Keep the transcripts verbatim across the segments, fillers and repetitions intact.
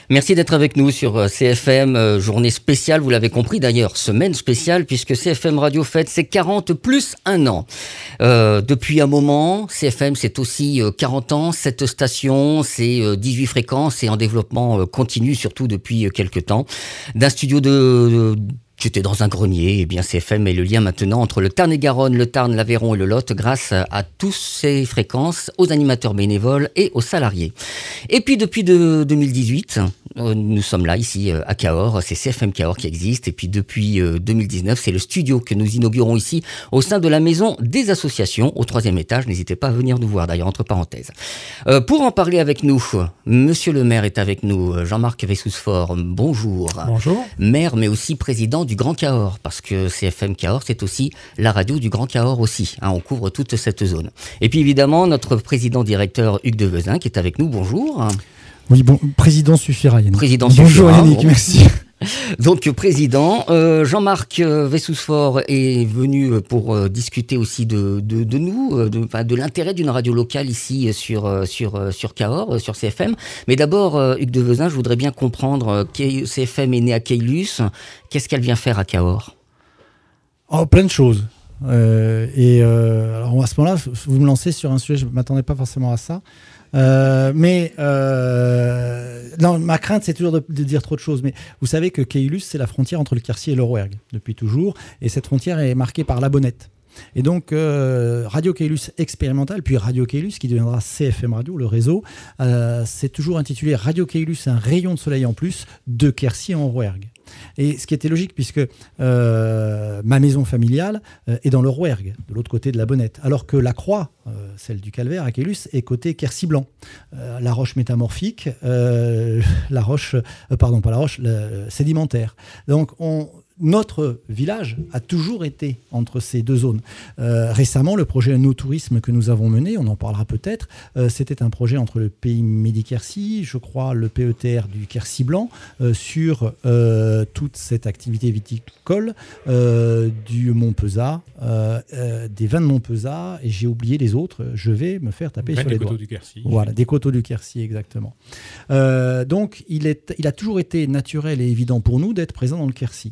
Merci d'être avec nous sur C F M, euh, journée spéciale, vous l'avez compris d'ailleurs, semaine spéciale, puisque C F M Radio fête ses quarante plus un an. Euh, depuis un moment, C F M c'est aussi euh, quarante ans, cette station, c'est euh, dix-huit fréquences et en développement euh, continu, surtout depuis euh, quelques temps. D'un studio de... de J'étais dans un grenier, et bien C F M est le lien maintenant entre le Tarn-et-Garonne, le Tarn, l'Aveyron et le Lot grâce à toutes ces fréquences, aux animateurs bénévoles et aux salariés. Et puis depuis de, deux mille dix-huit, euh, nous sommes là ici à Cahors, c'est C F M Cahors qui existe et puis depuis euh, deux mille dix-neuf, c'est le studio que nous inaugurons ici au sein de la maison des associations au troisième étage. N'hésitez pas à venir nous voir d'ailleurs, entre parenthèses. Euh, pour en parler avec nous, Monsieur le maire est avec nous, Jean-Marc Wessous-Fort, bonjour. Bonjour. Maire mais aussi président du Grand Cahors, parce que C F M Cahors, c'est aussi la radio du Grand Cahors aussi. Hein, on couvre toute cette zone. Et puis évidemment, notre président-directeur Hugues Devezin qui est avec nous. Bonjour. Oui, bon, président suffira, Yannick. Président Bonjour suffira, Yannick, bon. Merci. Donc président, euh, Jean-Marc Wessous-Fort est venu pour euh, discuter aussi de, de, de nous, euh, de, enfin, de l'intérêt d'une radio locale ici sur, sur, sur Cahors, sur C F M. Mais d'abord, euh, Hugues Devezin, je voudrais bien comprendre, euh, C F M est né à Caylus, qu'est-ce qu'elle vient faire à Cahors ? Oh, plein de choses. Euh, et euh, alors à ce moment-là, vous me lancez sur un sujet, je ne m'attendais pas forcément à ça. Euh, mais euh, non, ma crainte c'est toujours de, de dire trop de choses, mais vous savez que Caylus c'est la frontière entre le Quercy et le Rouergue depuis toujours, et cette frontière est marquée par la Bonnette. Et donc euh, Radio Caylus expérimental, puis Radio Caylus qui deviendra C F M Radio, le réseau, euh, c'est toujours intitulé Radio Caylus, un rayon de soleil en plus de Quercy en Rouergue. Et ce qui était logique puisque euh, ma maison familiale euh, est dans le Rouergue, de l'autre côté de la Bonnette, alors que la Croix, euh, celle du Calvaire à Caylus, est côté Quercy-Blanc. Euh, la roche métamorphique, euh, la roche, euh, pardon pas la roche, la, sédimentaire. Donc on... Notre village a toujours été entre ces deux zones. Euh, récemment, le projet No Tourisme que nous avons mené, on en parlera peut-être, euh, c'était un projet entre le P I Midi-Quercy, je crois le P E T R du Quercy Blanc, euh, sur euh, toute cette activité viticole euh, du Montpezat, euh, euh, des vins de Montpezat, et j'ai oublié les autres, je vais me faire taper vins sur les doigts. Des coteaux du Quercy. Voilà, des coteaux du Quercy, exactement. Euh, donc, il, est, il a toujours été naturel et évident pour nous d'être présent dans le Quercy.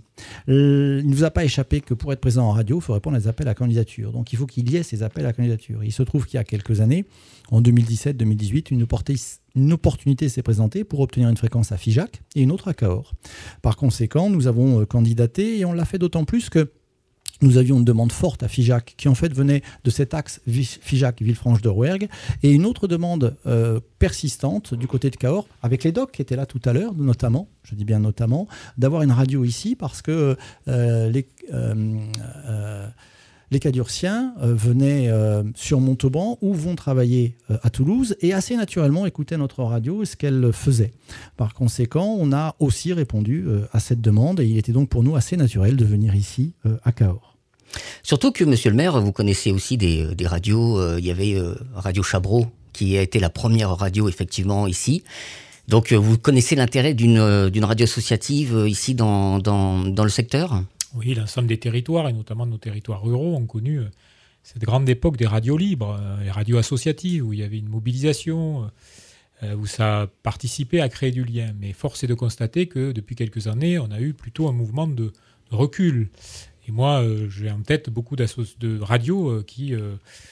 Il ne vous a pas échappé que pour être présent en radio, il faut répondre à des appels à candidature. Donc il faut qu'il y ait ces appels à candidature. Il se trouve qu'il y a quelques années, en deux mille dix-sept deux mille dix-huit, une, une opportunité s'est présentée pour obtenir une fréquence à Figeac et une autre à Cahors. Par conséquent, nous avons candidaté et on l'a fait d'autant plus que nous avions une demande forte à Figeac qui en fait venait de cet axe Figeac-Villefranche-de-Rouergue et une autre demande euh, persistante du côté de Cahors avec les docs qui étaient là tout à l'heure, notamment, je dis bien notamment, d'avoir une radio ici parce que euh, les, euh, euh, les Cadurciens euh, venaient euh, sur Montauban ou vont travailler euh, à Toulouse et assez naturellement écoutaient notre radio et ce qu'elle faisait. Par conséquent, on a aussi répondu euh, à cette demande et il était donc pour nous assez naturel de venir ici euh, à Cahors. Surtout que, monsieur le maire, vous connaissez aussi des, des radios. Euh, il y avait euh, Radio Chabreau, qui a été la première radio, effectivement, ici. Donc, euh, vous connaissez l'intérêt d'une, d'une radio associative euh, ici dans, dans, dans le secteur ? Oui, l'ensemble des territoires, et notamment nos territoires ruraux, ont connu euh, cette grande époque des radios libres, euh, les radios associatives, où il y avait une mobilisation, euh, où ça a participé à créer du lien. Mais force est de constater que, depuis quelques années, on a eu plutôt un mouvement de, de recul. Et moi, euh, j'ai en tête beaucoup de radios euh, qui, euh,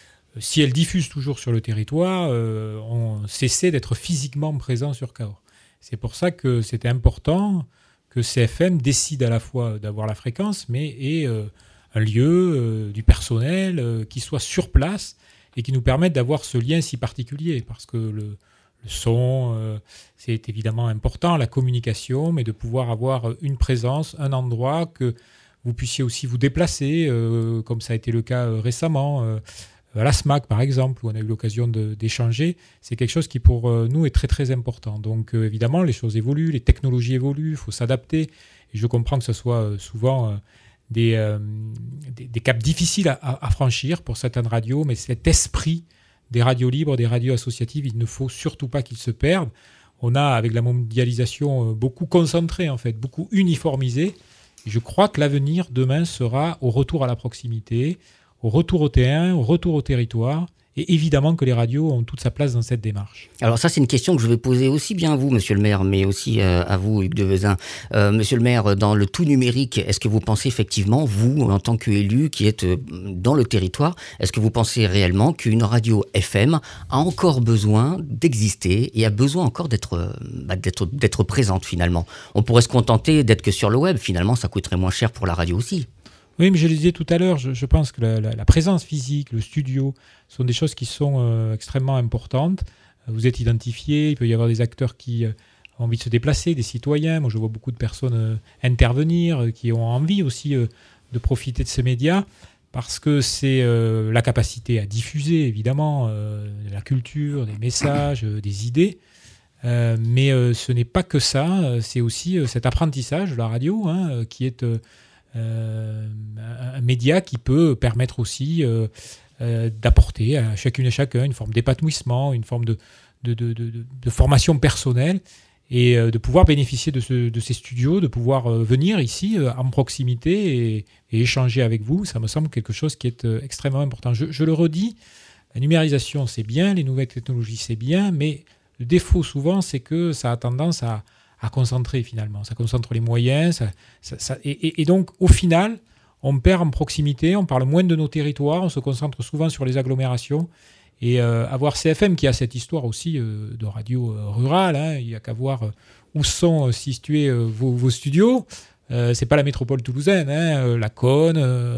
si elles diffusent toujours sur le territoire, euh, ont cessé d'être physiquement présents sur Cahors. C'est pour ça que c'était important que C F M décide à la fois d'avoir la fréquence, mais ait euh, un lieu, euh, du personnel euh, qui soit sur place et qui nous permette d'avoir ce lien si particulier. Parce que le, le son, euh, c'est évidemment important, la communication, mais de pouvoir avoir une présence, un endroit que vous puissiez aussi vous déplacer, euh, comme ça a été le cas euh, récemment, euh, à la S M A C par exemple, où on a eu l'occasion de, d'échanger. C'est quelque chose qui pour euh, nous est très très important. Donc euh, évidemment, les choses évoluent, les technologies évoluent, il faut s'adapter. Et je comprends que ce soit euh, souvent euh, des, euh, des, des caps difficiles à, à franchir pour certaines radios, mais cet esprit des radios libres, des radios associatives, il ne faut surtout pas qu'ils se perdent. On a, avec la mondialisation, euh, beaucoup concentré, en fait, beaucoup uniformisé. Et je crois que l'avenir, demain, sera au retour à la proximité, au retour au terrain, au retour au territoire, Et évidemment que les radios ont toute sa place dans cette démarche. Alors ça, c'est une question que je vais poser aussi bien à vous, monsieur le maire, mais aussi euh, à vous, Hugues Devezin. Euh, monsieur le maire, dans le tout numérique, est-ce que vous pensez effectivement, vous, en tant qu'élu qui êtes euh, dans le territoire, est-ce que vous pensez réellement qu'une radio F M a encore besoin d'exister et a besoin encore d'être, euh, bah, d'être, d'être présente finalement? On pourrait se contenter d'être que sur le web, finalement, ça coûterait moins cher pour la radio aussi. Oui, mais je le disais tout à l'heure, je, je pense que la, la, la présence physique, le studio, sont des choses qui sont euh, extrêmement importantes. Vous êtes identifiés, il peut y avoir des acteurs qui euh, ont envie de se déplacer, des citoyens. Moi, je vois beaucoup de personnes euh, intervenir, euh, qui ont envie aussi euh, de profiter de ces médias, parce que c'est euh, la capacité à diffuser, évidemment, euh, la culture, des messages, euh, des idées. Euh, mais euh, ce n'est pas que ça, c'est aussi euh, cet apprentissage de la radio, hein, qui est... Euh, Euh, un média qui peut permettre aussi euh, euh, d'apporter à chacune et chacun une forme d'épanouissement, une forme de, de, de, de, de formation personnelle et euh, de pouvoir bénéficier de, ce, de ces studios, de pouvoir euh, venir ici euh, en proximité et, et échanger avec vous. Ça me semble quelque chose qui est euh, extrêmement important. Je, je le redis, la numérisation c'est bien, les nouvelles technologies c'est bien, mais le défaut souvent c'est que ça a tendance à à concentrer finalement, ça concentre les moyens, ça, ça, ça, et, et, et donc au final, on perd en proximité, on parle moins de nos territoires, on se concentre souvent sur les agglomérations, et euh, avoir C F M qui a cette histoire aussi euh, de radio euh, rurale, hein, il n'y a qu'à voir euh, où sont euh, situés euh, vos, vos studios, euh, c'est pas la métropole toulousaine, hein, euh, la Cône, euh,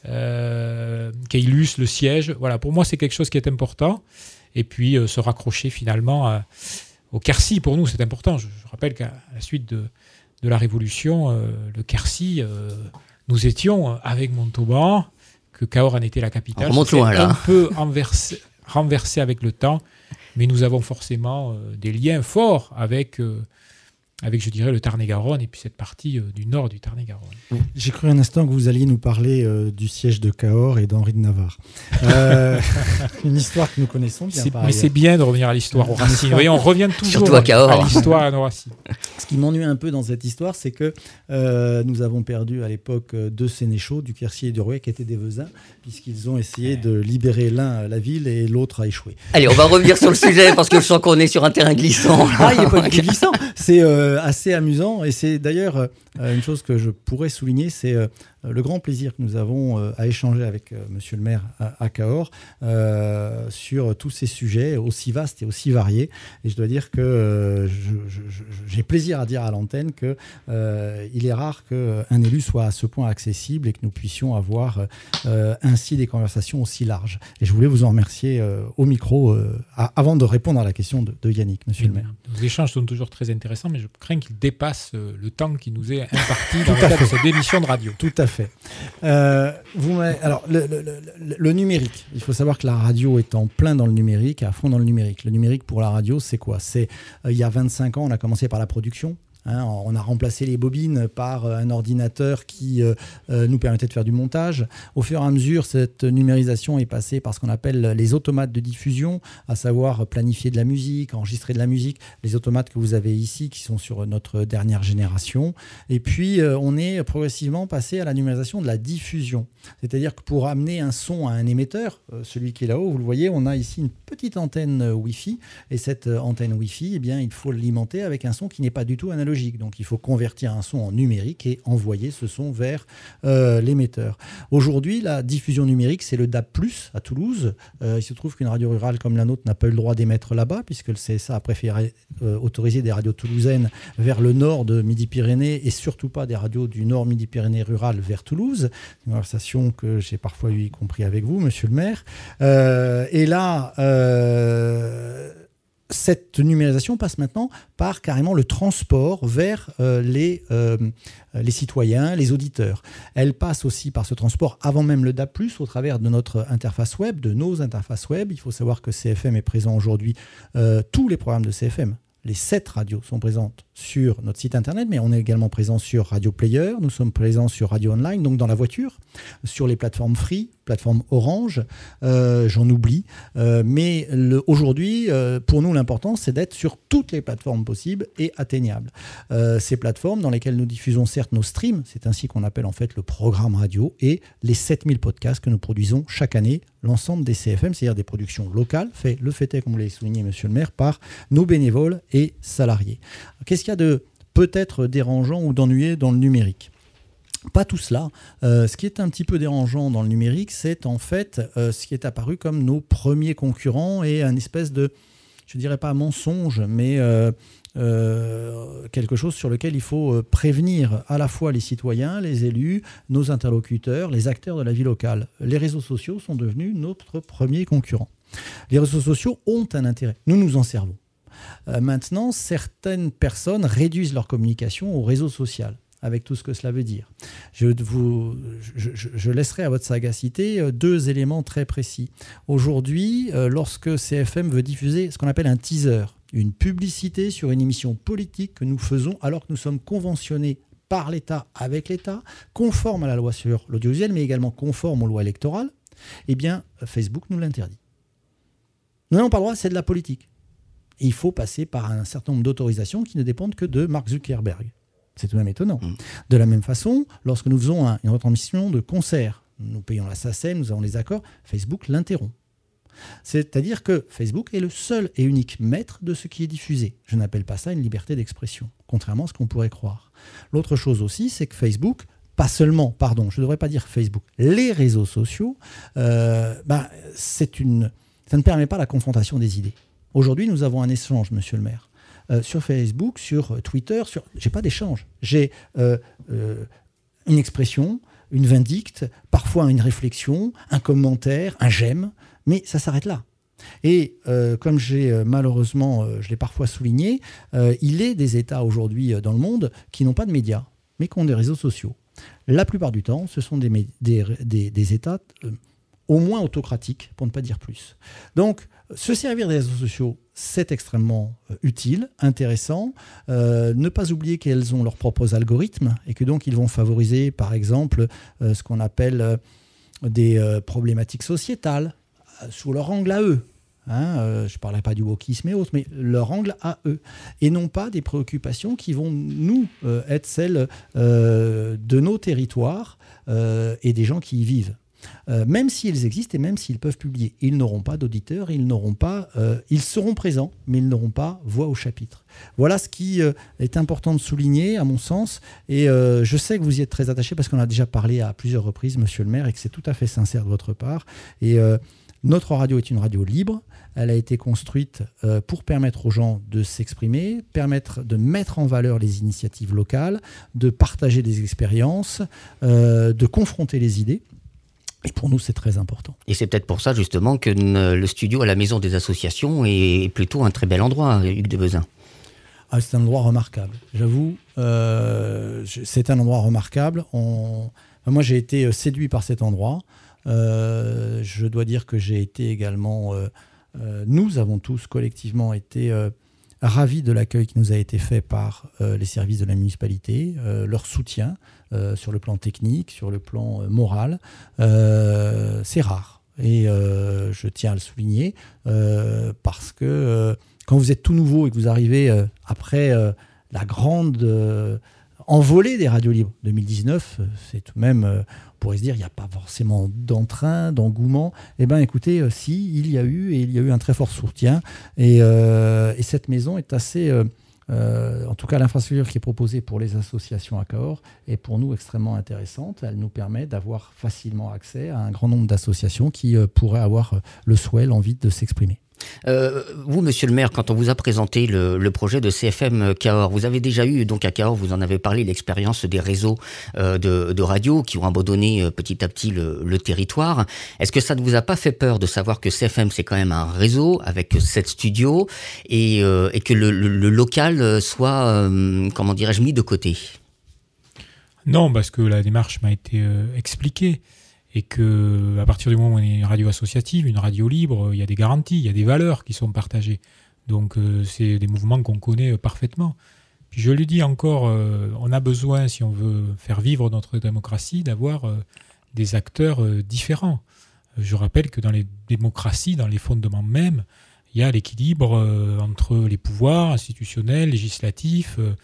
euh, Caylus, le siège, voilà, pour moi c'est quelque chose qui est important, et puis euh, se raccrocher finalement à au Quercy, pour nous, c'est important. Je, je rappelle qu'à la suite de, de la Révolution, euh, le Quercy, euh, nous étions avec Montauban, que Cahors en était la capitale. On remonte loin, là. Un peu renversé, renversé avec le temps, mais nous avons forcément euh, des liens forts avec, euh, avec, je dirais, le Tarn-et-Garonne et puis cette partie euh, du nord du Tarn-et-Garonne. J'ai cru un instant que vous alliez nous parler euh, du siège de Cahors et d'Henri de Navarre. Euh, une histoire que nous connaissons bien. C'est, par mais ailleurs. c'est bien de revenir à l'histoire, aux racines. Vous voyez, on revient toujours Surtout à Cahors. à l'histoire, à nos racines. Ce qui m'ennuie un peu dans cette histoire, c'est que euh, nous avons perdu à l'époque euh, deux sénéchaux, du Quercy et du Rouet, qui étaient des Vezins, puisqu'ils ont essayé de libérer l'un la ville et l'autre a échoué. Allez, on va revenir sur le sujet parce que je sens qu'on est sur un terrain glissant. Ah, il n'est pas du tout glissant. C'est euh, assez amusant et c'est d'ailleurs euh, une chose que je pourrais souligner, c'est euh, le grand plaisir que nous avons euh, à échanger avec euh, monsieur le maire à, à Cahors euh, sur tous ces sujets aussi vastes et aussi variés. Et je dois dire que euh, je, je, je, j'ai plaisir à dire à l'antenne qu'il euh, est rare qu'un élu soit à ce point accessible et que nous puissions avoir euh, ainsi des conversations aussi larges. Et je voulais vous en remercier euh, au micro euh, à, avant de répondre à la question de, de Yannick, monsieur oui, le maire. Nos échanges sont toujours très intéressants, mais je crains qu'ils dépassent le temps qui nous est imparti dans le cadre de cette émission de radio. Tout à fait. Euh, vous alors, le, le, le, le numérique, il faut savoir que la radio est en plein dans le numérique, à fond dans le numérique. Le numérique pour la radio, c'est quoi ? C'est, euh, il y a vingt-cinq ans, on a commencé par la production. Hein, on a remplacé les bobines par un ordinateur qui euh, euh, nous permettait de faire du montage. Au fur et à mesure, cette numérisation est passée par ce qu'on appelle les automates de diffusion, à savoir planifier de la musique, enregistrer de la musique. Les automates que vous avez ici, qui sont sur notre dernière génération. Et puis, euh, on est progressivement passé à la numérisation de la diffusion. C'est-à-dire que pour amener un son à un émetteur, euh, celui qui est là-haut, vous le voyez, on a ici une petite antenne euh, Wi-Fi. Et cette euh, antenne Wi-Fi, eh bien, il faut l'alimenter avec un son qui n'est pas du tout analogique. Donc il faut convertir un son en numérique et envoyer ce son vers euh, l'émetteur. Aujourd'hui, la diffusion numérique, c'est le D A B plus, à Toulouse. Euh, il se trouve qu'une radio rurale comme la nôtre n'a pas eu le droit d'émettre là-bas, puisque le C S A a préféré euh, autoriser des radios toulousaines vers le nord de Midi-Pyrénées et surtout pas des radios du nord Midi-Pyrénées rural vers Toulouse. Une conversation que j'ai parfois eu, y compris avec vous, monsieur le maire. Euh, et là... Euh, Cette numérisation passe maintenant par carrément le transport vers euh, les, euh, les citoyens, les auditeurs. Elle passe aussi par ce transport avant même le D A B plus, au travers de notre interface web, de nos interfaces web. Il faut savoir que C F M est présent aujourd'hui, euh, tous les programmes de C F M. Les sept radios sont présentes sur notre site internet, mais on est également présent sur Radio Player, nous sommes présents sur Radio Online, donc dans la voiture, sur les plateformes free, plateforme Orange, euh, j'en oublie. Euh, mais le, aujourd'hui, euh, pour nous, l'important, c'est d'être sur toutes les plateformes possibles et atteignables. Euh, ces plateformes dans lesquelles nous diffusons certes nos streams, c'est ainsi qu'on appelle en fait le programme radio, et les sept mille podcasts que nous produisons chaque année, l'ensemble des C F M, c'est-à-dire des productions locales, fait, le fait est, comme vous l'avez souligné, monsieur le maire, par nos bénévoles et salariés. Qu'est-ce qu'il y a de peut-être dérangeant ou d'ennuyé dans le numérique ? Pas tout cela. Euh, ce qui est un petit peu dérangeant dans le numérique, c'est en fait euh, ce qui est apparu comme nos premiers concurrents et un espèce de, je ne dirais pas mensonge, mais euh, euh, quelque chose sur lequel il faut prévenir à la fois les citoyens, les élus, nos interlocuteurs, les acteurs de la vie locale. Les réseaux sociaux sont devenus notre premier concurrent. Les réseaux sociaux ont un intérêt. Nous nous en servons. Euh, maintenant, certaines personnes réduisent leur communication au réseau social, avec tout ce que cela veut dire. Je, vous, je, je, je laisserai à votre sagacité deux éléments très précis. Aujourd'hui, euh, lorsque C F M veut diffuser ce qu'on appelle un teaser, une publicité sur une émission politique que nous faisons alors que nous sommes conventionnés par l'État, avec l'État, conforme à la loi sur l'audiovisuel, mais également conforme aux lois électorales, eh bien, Facebook nous l'interdit. Nous n'avons pas le droit, c'est de la politique. Et il faut passer par un certain nombre d'autorisations qui ne dépendent que de Mark Zuckerberg. C'est tout de même étonnant. Mmh. De la même façon, lorsque nous faisons un, une retransmission de concert, nous payons la S A C E M, nous avons les accords, Facebook l'interrompt. C'est-à-dire que Facebook est le seul et unique maître de ce qui est diffusé. Je n'appelle pas ça une liberté d'expression, contrairement à ce qu'on pourrait croire. L'autre chose aussi, c'est que Facebook, pas seulement, pardon, je ne devrais pas dire Facebook, les réseaux sociaux, euh, bah, c'est une, ça ne permet pas la confrontation des idées. Aujourd'hui, nous avons un échange, monsieur le maire. Euh, sur Facebook, sur Twitter, sur... j'ai pas d'échange. J'ai euh, euh, une expression, une vindicte, parfois une réflexion, un commentaire, un j'aime, mais ça s'arrête là. Et euh, comme j'ai euh, malheureusement, euh, je l'ai parfois souligné, euh, il est des États aujourd'hui euh, dans le monde qui n'ont pas de médias, mais qui ont des réseaux sociaux. La plupart du temps, ce sont des, des, des, des États euh, au moins autocratiques, pour ne pas dire plus. Donc, se servir des réseaux sociaux, c'est extrêmement euh, utile, intéressant. Euh, ne pas oublier qu'elles ont leurs propres algorithmes et que donc ils vont favoriser, par exemple, euh, ce qu'on appelle euh, des euh, problématiques sociétales euh, sous leur angle à eux. Hein, euh, je ne parlerai pas du wokisme et autres, mais leur angle à eux. Et non pas des préoccupations qui vont, nous, euh, être celles euh, de nos territoires euh, et des gens qui y vivent. Euh, même s'ils existent et même s'ils peuvent publier. Ils n'auront pas d'auditeurs, ils n'auront pas, euh, ils seront présents, mais ils n'auront pas voix au chapitre. Voilà ce qui euh, est important de souligner, à mon sens. Et euh, je sais que vous y êtes très attaché parce qu'on a déjà parlé à plusieurs reprises, monsieur le maire, et que c'est tout à fait sincère de votre part. Et euh, notre radio est une radio libre. Elle a été construite euh, pour permettre aux gens de s'exprimer, permettre de mettre en valeur les initiatives locales, de partager des expériences, euh, de confronter les idées. Et pour nous, c'est très important. Et c'est peut-être pour ça, justement, que le studio à la Maison des Associations est plutôt un très bel endroit, Hugues de Vezin. Ah, c'est un endroit remarquable. J'avoue, euh, c'est un endroit remarquable. On... Enfin, moi, j'ai été séduit par cet endroit. Euh, je dois dire que j'ai été également... Euh, euh, nous avons tous collectivement été... Euh, ravis de l'accueil qui nous a été fait par euh, les services de la municipalité, euh, leur soutien euh, sur le plan technique, sur le plan euh, moral. Euh, c'est rare et euh, je tiens à le souligner euh, parce que euh, quand vous êtes tout nouveau et que vous arrivez euh, après euh, la grande euh, envolée des radios libres deux mille dix-neuf, c'est tout de même... Euh, on pourrait se dire, il n'y a pas forcément d'entrain, d'engouement. Eh bien, écoutez, euh, si, il y a eu, et il y a eu un très fort soutien. Et, euh, et cette maison est assez, euh, euh, en tout cas, l'infrastructure qui est proposée pour les associations à Cahors est pour nous extrêmement intéressante. Elle nous permet d'avoir facilement accès à un grand nombre d'associations qui euh, pourraient avoir le souhait, l'envie de s'exprimer. Euh, vous, monsieur le maire, quand on vous a présenté le, le projet de C F M Cahors, vous avez déjà eu, donc à Cahors, vous en avez parlé, l'expérience des réseaux euh, de, de radio qui ont abandonné euh, petit à petit le, le territoire. Est-ce que ça ne vous a pas fait peur de savoir que C F M, c'est quand même un réseau avec sept studios et, euh, et que le, le, le local soit, euh, comment dirais-je, mis de côté ? Non, parce que la démarche m'a été euh, expliquée. Et qu'à partir du moment où on est une radio associative, une radio libre, il y a des garanties, il y a des valeurs qui sont partagées. Donc euh, c'est des mouvements qu'on connaît euh, parfaitement. Puis je le dis encore, euh, on a besoin, si on veut faire vivre notre démocratie, d'avoir euh, des acteurs euh, différents. Je rappelle que dans les démocraties, dans les fondements mêmes, il y a l'équilibre euh, entre les pouvoirs institutionnels, législatifs, euh,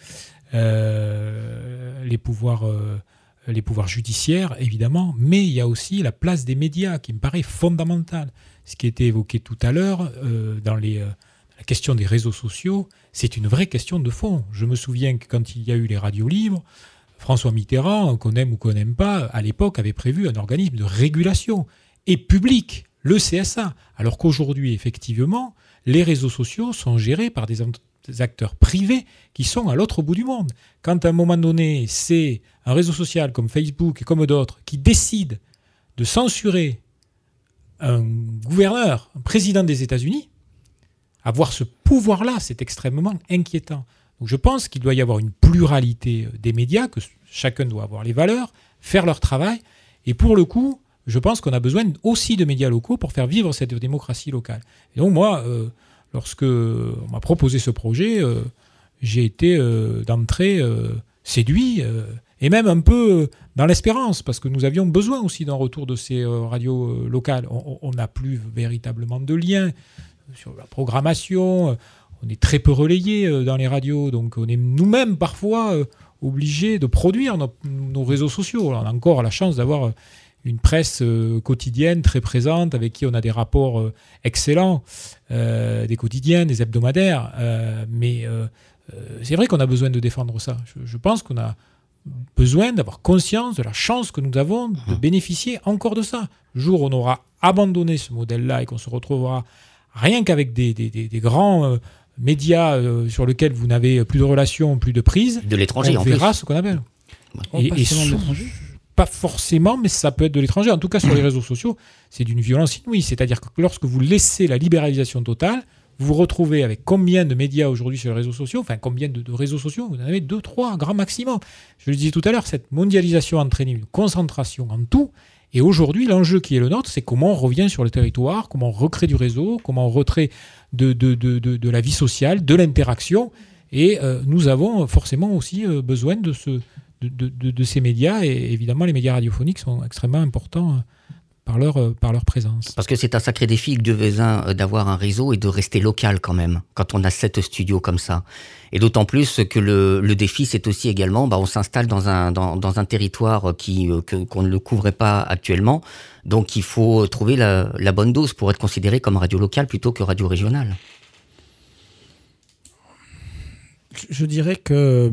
euh, les pouvoirs, euh, les pouvoirs judiciaires, évidemment, mais il y a aussi la place des médias qui me paraît fondamentale. Ce qui a été évoqué tout à l'heure euh, dans les, euh, la question des réseaux sociaux, c'est une vraie question de fond. Je me souviens que quand il y a eu les radios libres, François Mitterrand, qu'on aime ou qu'on n'aime pas, à l'époque avait prévu un organisme de régulation et public, le C S A, alors qu'aujourd'hui, effectivement, les réseaux sociaux sont gérés par des acteurs privés qui sont à l'autre bout du monde. Quand à un moment donné, c'est un réseau social comme Facebook et comme d'autres qui décide de censurer un gouverneur, un président des États-Unis, avoir ce pouvoir-là, c'est extrêmement inquiétant. Donc je pense qu'il doit y avoir une pluralité des médias, que chacun doit avoir les valeurs, faire leur travail, et pour le coup, je pense qu'on a besoin aussi de médias locaux pour faire vivre cette démocratie locale. Et donc moi, euh, lorsque on m'a proposé ce projet, euh, j'ai été euh, d'entrée euh, séduit, euh, et même un peu dans l'espérance, parce que nous avions besoin aussi d'un retour de ces euh, radios euh, locales. On n'a plus véritablement de lien sur la programmation, on est très peu relayé euh, dans les radios, donc on est nous-mêmes parfois euh, obligés de produire nos, nos réseaux sociaux. Alors, on a encore la chance d'avoir... Euh, une presse euh, quotidienne très présente, avec qui on a des rapports euh, excellents, euh, des quotidiens, des hebdomadaires. Euh, mais euh, euh, c'est vrai qu'on a besoin de défendre ça. Je, je pense qu'on a besoin d'avoir conscience de la chance que nous avons de bénéficier encore de ça. Le jour où on aura abandonné ce modèle-là et qu'on se retrouvera rien qu'avec des, des, des, des grands euh, médias euh, sur lesquels vous n'avez plus de relations, plus de prise, de l'étranger, on en verra plus. Ce qu'on appelle. Oh, et, pas et seulement de sous- l'étranger. Pas forcément, mais ça peut être de l'étranger. En tout cas, sur les réseaux sociaux, c'est d'une violence inouïe. C'est-à-dire que lorsque vous laissez la libéralisation totale, vous vous retrouvez avec combien de médias aujourd'hui sur les réseaux sociaux, enfin combien de, de réseaux sociaux, vous en avez deux, trois, grand maximum. Je le disais tout à l'heure, cette mondialisation entraîne une concentration en tout. Et aujourd'hui, l'enjeu qui est le nôtre, c'est comment on revient sur le territoire, comment on recrée du réseau, comment on recrée de, de, de, de, de la vie sociale, de l'interaction. Et euh, nous avons forcément aussi euh, besoin de ce... De, de, de ces médias, et évidemment les médias radiophoniques sont extrêmement importants par leur, par leur présence. Parce que c'est un sacré défi, de Vezin, d'avoir un réseau et de rester local quand même, quand on a sept studios comme ça. Et d'autant plus que le, le défi, c'est aussi également, bah, on s'installe dans un, dans, dans un territoire qui, que, qu'on ne le couvrait pas actuellement, donc il faut trouver la, la bonne dose pour être considéré comme radio locale plutôt que radio régionale. Je dirais que...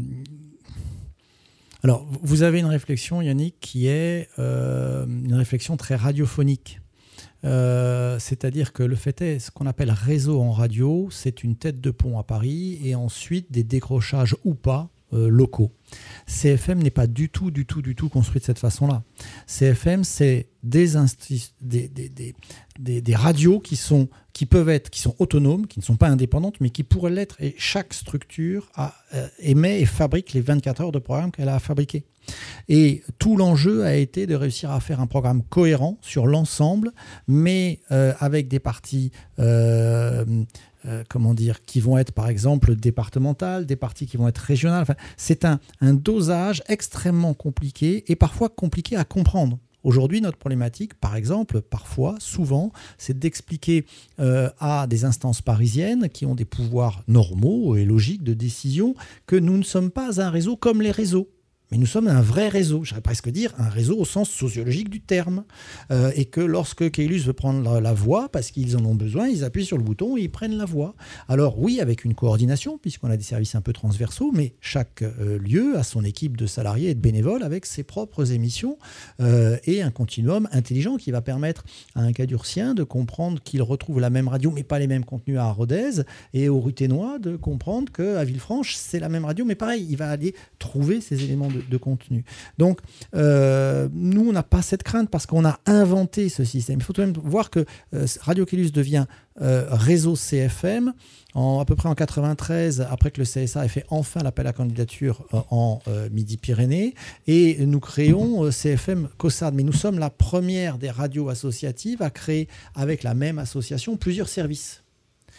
Alors, vous avez une réflexion, Yannick, qui est euh, une réflexion très radiophonique. Euh, c'est-à-dire que le fait est, ce qu'on appelle réseau en radio, c'est une tête de pont à Paris et ensuite des décrochages ou pas euh, locaux. C F M n'est pas du tout, du tout, du tout construit de cette façon-là. C F M, c'est des, insti- des, des, des, des, des radios qui, sont, qui peuvent être, qui sont autonomes, qui ne sont pas indépendantes, mais qui pourraient l'être. Et chaque structure a, euh, émet et fabrique les vingt-quatre heures de programme qu'elle a à fabriquer. Et tout l'enjeu a été de réussir à faire un programme cohérent sur l'ensemble, mais euh, avec des parties... Euh, Euh, comment dire, qui vont être par exemple départementales, des parties qui vont être régionales. Enfin, c'est un, un dosage extrêmement compliqué et parfois compliqué à comprendre. Aujourd'hui, notre problématique, par exemple, parfois, souvent, c'est d'expliquer euh, à des instances parisiennes qui ont des pouvoirs normaux et logiques de décision que nous ne sommes pas un réseau comme les réseaux. Mais nous sommes un vrai réseau, j'allais presque dire un réseau au sens sociologique du terme. Euh, et que lorsque Keylus veut prendre la, la voix, parce qu'ils en ont besoin, ils appuient sur le bouton et ils prennent la voix. Alors oui, avec une coordination, puisqu'on a des services un peu transversaux, mais chaque euh, lieu a son équipe de salariés et de bénévoles avec ses propres émissions euh, et un continuum intelligent qui va permettre à un Cadurcien de comprendre qu'il retrouve la même radio, mais pas les mêmes contenus à Rodez, et au Ruténois de comprendre qu'à Villefranche, c'est la même radio, mais pareil, il va aller trouver ces éléments de, de contenu. Donc, euh, nous, on n'a pas cette crainte parce qu'on a inventé ce système. Il faut tout de même voir que euh, Radio Keylus devient euh, réseau C F M en, à peu près en quatre-vingt-treize, après que le C S A ait fait enfin l'appel à candidature euh, en euh, Midi-Pyrénées, et nous créons euh, C F M COSAD. Mais nous sommes la première des radios associatives à créer avec la même association plusieurs services.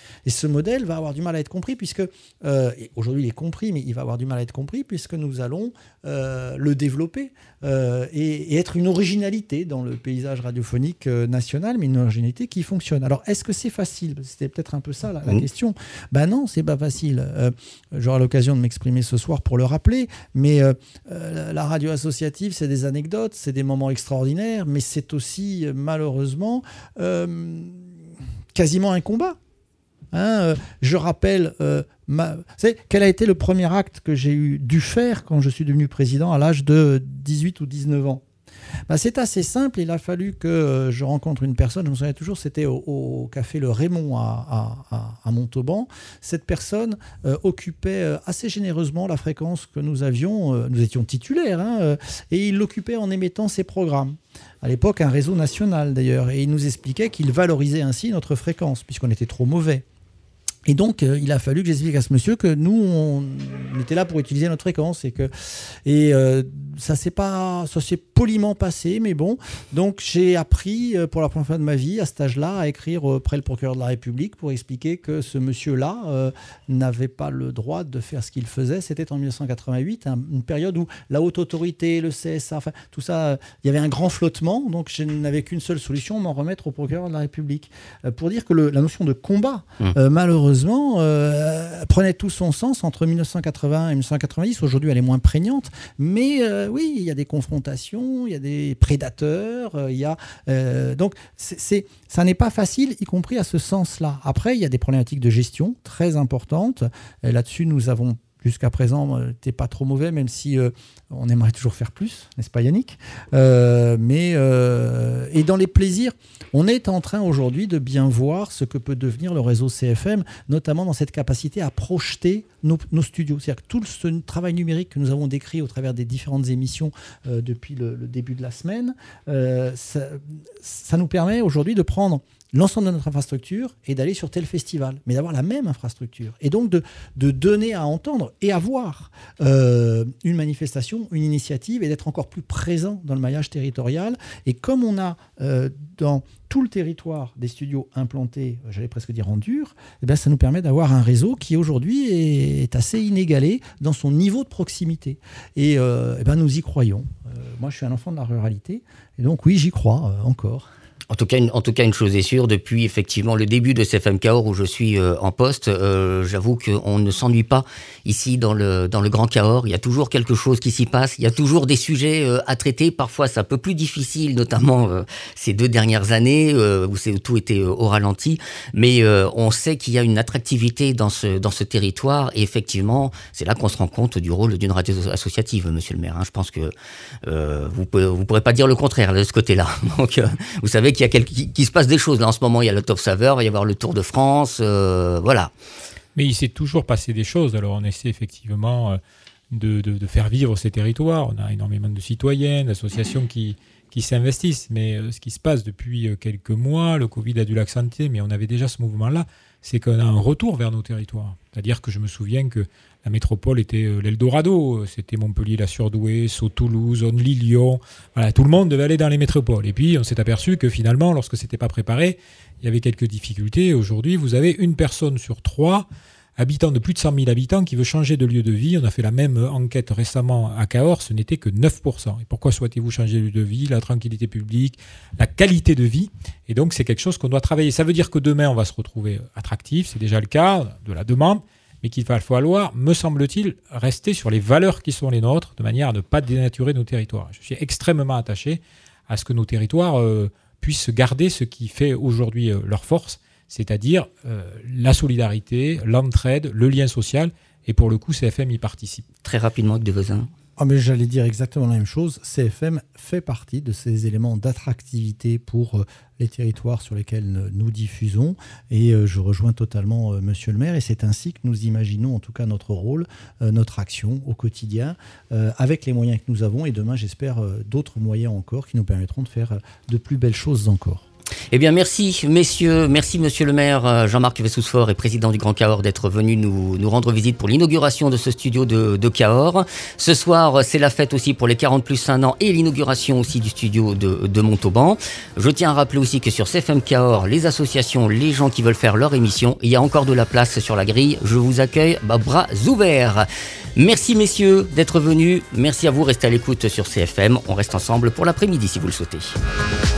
Et ce modèle va avoir du mal à être compris, puisque, euh, et aujourd'hui il est compris, mais il va avoir du mal à être compris, puisque nous allons euh, le développer euh, et, et être une originalité dans le paysage radiophonique euh, national, mais une originalité qui fonctionne. Alors, est-ce que c'est facile ? C'était peut-être un peu ça la, la mmh. question. Ben non, c'est pas facile. Euh, j'aurai l'occasion de m'exprimer ce soir pour le rappeler, mais euh, euh, la radio associative, c'est des anecdotes, c'est des moments extraordinaires, mais c'est aussi, malheureusement, euh, quasiment un combat. Hein, euh, je rappelle, euh, ma... c'est, quel a été le premier acte que j'ai eu, dû faire quand je suis devenu président à l'âge de dix-huit ou dix-neuf ans. Ben, c'est assez simple, il a fallu que euh, je rencontre une personne, je me souviens toujours, c'était au, au café Le Raymond à, à, à Montauban. Cette personne euh, occupait euh, assez généreusement la fréquence que nous avions, euh, nous étions titulaires, hein, euh, et il l'occupait en émettant ses programmes. À l'époque, un réseau national d'ailleurs, et il nous expliquait qu'il valorisait ainsi notre fréquence, puisqu'on était trop mauvais. Et donc, euh, il a fallu que j'explique à ce monsieur que nous, on était là pour utiliser notre fréquence. Et, que, et euh, ça s'est pas, ça s'est poliment passé, mais bon. Donc, j'ai appris euh, pour la première fois de ma vie, à cet âge-là, à écrire auprès le procureur de la République pour expliquer que ce monsieur-là euh, n'avait pas le droit de faire ce qu'il faisait. C'était en dix-neuf cent quatre-vingt-huit, hein, une période où la haute autorité, le C S A, enfin, tout ça, euh, il y avait un grand flottement. Donc, je n'avais qu'une seule solution, m'en remettre au procureur de la République. Euh, pour dire que le, la notion de combat, mmh. euh, malheureusement, Euh, prenait tout son sens entre dix-neuf cent quatre-vingts et dix-neuf cent quatre-vingt-dix. Aujourd'hui, elle est moins prégnante, mais euh, oui, il y a des confrontations, il y a des prédateurs, euh, il y a euh, donc c'est, c'est, ça n'est pas facile, y compris à ce sens-là. Après, il y a des problématiques de gestion très importantes. Et là-dessus, nous avons jusqu'à présent, euh, t'es pas trop mauvais, même si euh, on aimerait toujours faire plus, n'est-ce pas Yannick ? euh, Mais euh, et dans les plaisirs, on est en train aujourd'hui de bien voir ce que peut devenir le réseau C F M, notamment dans cette capacité à projeter nos, nos studios. C'est-à-dire que tout ce travail numérique que nous avons décrit au travers des différentes émissions euh, depuis le, le début de la semaine, euh, ça, ça nous permet aujourd'hui de prendre l'ensemble de notre infrastructure et d'aller sur tel festival, mais d'avoir la même infrastructure. Et donc de, de donner à entendre et à voir euh, une manifestation, une initiative, et d'être encore plus présent dans le maillage territorial. Et comme on a euh, dans tout le territoire des studios implantés, j'allais presque dire en dur, eh bien ça nous permet d'avoir un réseau qui aujourd'hui est, est assez inégalé dans son niveau de proximité. Et euh, eh bien nous y croyons. Euh, moi je suis un enfant de la ruralité, et donc oui, j'y crois euh, encore. En tout cas, une, en tout cas, une chose est sûre, depuis effectivement le début de C F M Cahors où je suis euh, en poste, euh, j'avoue qu'on ne s'ennuie pas ici dans le, dans le Grand Cahors. Il y a toujours quelque chose qui s'y passe, il y a toujours des sujets euh, à traiter. Parfois, c'est un peu plus difficile, notamment euh, ces deux dernières années euh, où c'est, tout était euh, au ralenti. Mais euh, on sait qu'il y a une attractivité dans ce, dans ce territoire. Et effectivement, c'est là qu'on se rend compte du rôle d'une radio associative, monsieur le maire. Hein. Je pense que euh, vous ne vous pourrez pas dire le contraire de ce côté-là. Donc, euh, vous savez qu'il y a quelque, qui, qui se passe des choses. Là, en ce moment, il y a le Top Saveur, il va y avoir le Tour de France, euh, voilà. Mais il s'est toujours passé des choses. Alors, on essaie effectivement de, de, de faire vivre ces territoires. On a énormément de citoyens, d'associations qui, qui s'investissent. Mais euh, ce qui se passe depuis quelques mois, le Covid a dû l'accentuer, mais on avait déjà ce mouvement-là, c'est qu'on a un retour vers nos territoires. C'est-à-dire que je me souviens que la métropole était l'Eldorado, c'était Montpellier, la Surdouée, Sceaux, Toulouse, Only, Lyon. Voilà, tout le monde devait aller dans les métropoles. Et puis, on s'est aperçu que finalement, lorsque ce n'était pas préparé, il y avait quelques difficultés. Aujourd'hui, vous avez une personne sur trois, habitants de plus de cent mille habitants, qui veut changer de lieu de vie. On a fait la même enquête récemment à Cahors, ce n'était que neuf pour cent. Et pourquoi souhaitez-vous changer de lieu de vie ? La tranquillité publique, la qualité de vie. Et donc, c'est quelque chose qu'on doit travailler. Ça veut dire que demain, on va se retrouver attractif, c'est déjà le cas de la demande, mais qu'il va falloir, me semble-t-il, rester sur les valeurs qui sont les nôtres, de manière à ne pas dénaturer nos territoires. Je suis extrêmement attaché à ce que nos territoires euh, puissent garder ce qui fait aujourd'hui euh, leur force, c'est-à-dire euh, la solidarité, l'entraide, le lien social, et pour le coup, C F M y participe. Très rapidement, Hugues de Vezin. Ah mais j'allais dire exactement la même chose. C F M fait partie de ces éléments d'attractivité pour euh, les territoires sur lesquels nous diffusons. Et euh, je rejoins totalement euh, monsieur le maire. Et c'est ainsi que nous imaginons en tout cas notre rôle, euh, notre action au quotidien, euh, avec les moyens que nous avons. Et demain, j'espère, euh, d'autres moyens encore qui nous permettront de faire euh, de plus belles choses encore. Eh bien, merci, messieurs, merci, monsieur le maire Jean-Marc Wessous-Faure et président du Grand Cahors d'être venu nous, nous rendre visite pour l'inauguration de ce studio de, de Cahors. Ce soir, c'est la fête aussi pour les quarante plus un an et l'inauguration aussi du studio de, de Montauban. Je tiens à rappeler aussi que sur C F M Cahors, les associations, les gens qui veulent faire leur émission, il y a encore de la place sur la grille. Je vous accueille à bras ouverts. Merci, messieurs, d'être venus. Merci à vous, restez à l'écoute sur C F M. On reste ensemble pour l'après-midi si vous le souhaitez.